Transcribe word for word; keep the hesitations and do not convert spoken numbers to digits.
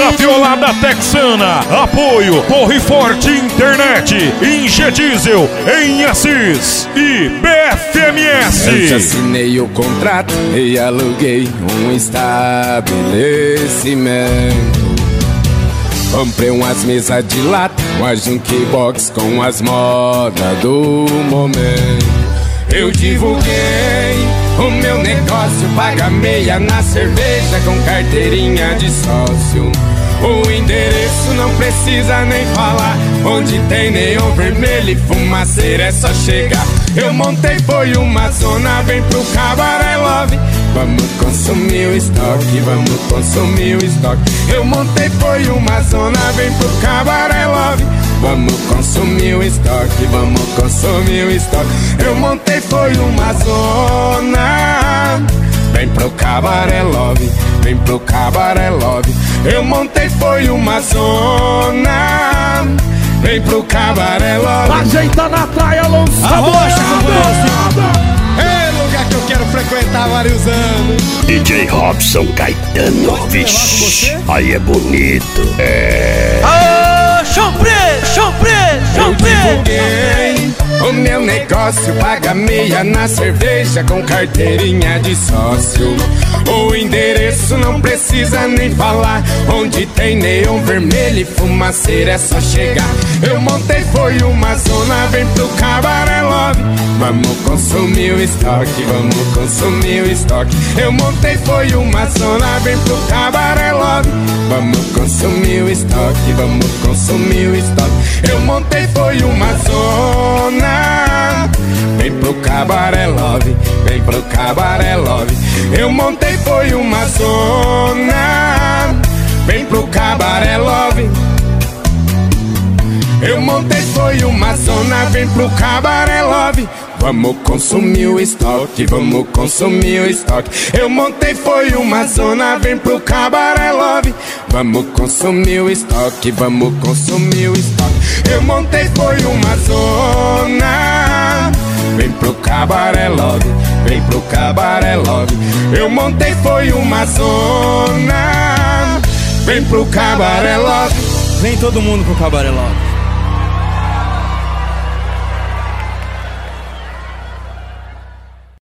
Gaviolada Texana. Apoio Torre Forte Internet, Ingediesel em Assis e B F M S. Eu já assinei o contrato e aluguei um estabelecimento. Comprei umas mesas de lata, uma jukebox com as modas do momento. Eu divulguei o meu negócio, paga meia na cerveja com carteirinha de sócio. O endereço não precisa nem falar, onde tem neon vermelho e fumaceira é só chegar. Eu montei foi uma zona, vem pro Cabaré Love. Vamos consumir o estoque, vamos consumir o estoque. Eu montei foi uma zona, vem pro Cabaré Love. Vamos consumir o estoque, vamos consumir o estoque. Eu montei foi uma zona, vem pro Cabaré Love, vem pro Cabaré Love. Eu montei foi uma zona, vem pro Cabaré Love. Ajeita na praia, Alonso. Abaixa, é lugar que eu quero frequentar há vários anos. D J Robson Caetano, vixe, aí é bonito. É. Aô, chão preto, chão preto, chão preto. Eu divulguei o meu negócio, paga meia na cerveja com carteirinha de sócio. O endereço não precisa nem falar, onde tem neon vermelho e fumaceira é só chegar. Eu montei foi uma zona, vem pro Cabaré Love. Vamos consumir o estoque, vamos consumir o estoque. Eu montei foi uma zona, vem pro Cabaré Love. Vamos consumir o estoque, vamos consumir o estoque. Eu montei foi uma zona, vem pro Cabaré Love, vem pro Cabaré Love. Eu montei foi uma zona, vem pro Cabaré Love. Eu montei foi uma zona, vem pro Cabaré Love. Vamos consumir o estoque, vamos consumir o estoque. Eu montei foi uma zona, vem pro Cabaré Love. Vamos consumir o estoque, vamos consumir o estoque. Eu montei foi uma zona, vem pro Cabaré Love, vem pro Cabaré Love. Eu montei foi uma zona, vem pro Cabaré Love. Vem todo mundo pro Cabaré Love.